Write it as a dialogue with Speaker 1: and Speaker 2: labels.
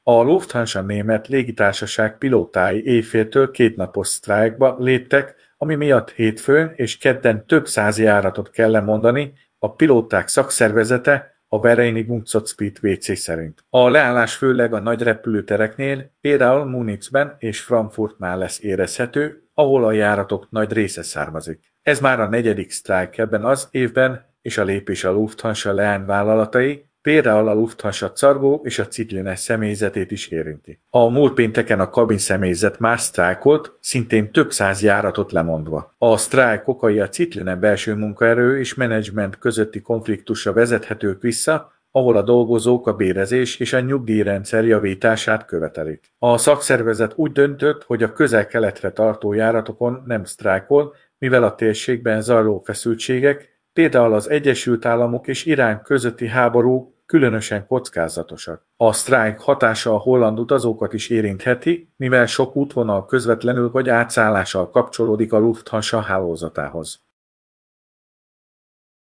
Speaker 1: A Lufthansa német légitársaság pilótái éjféltől kétnapos sztrájkba léptek, ami miatt hétfőn és kedden több száz járatot kell lemondani, a pilóták szakszervezete a Vereinigungsrat WC szerint. A leállás főleg a nagy repülőtereknél, például Munichben és Frankfurtnál lesz érezhető, ahol a járatok nagy része származik. Ez már a negyedik sztrájk ebben az évben, és a lépés a Lufthansa leányvállalatai, például a Lufthansa cargó és a Cityline személyzetét is érinti. A múlt pénteken a kabin személyzet már sztrájkolt, szintén több száz járatot lemondva. A sztrájk okai a Cityline belső munkaerő és menedzsment közötti konfliktusra vezethetők vissza, ahol a dolgozók a bérezés és a nyugdíjrendszer javítását követelik. A szakszervezet úgy döntött, hogy a közel-keletre tartó járatokon nem sztrájkol, mivel a térségben zajló feszültségek, például az Egyesült Államok és Irán közötti háború különösen kockázatosak. A sztrájk hatása a holland utazókat is érintheti, mivel sok útvonal közvetlenül vagy átszállással kapcsolódik a Lufthansa hálózatához.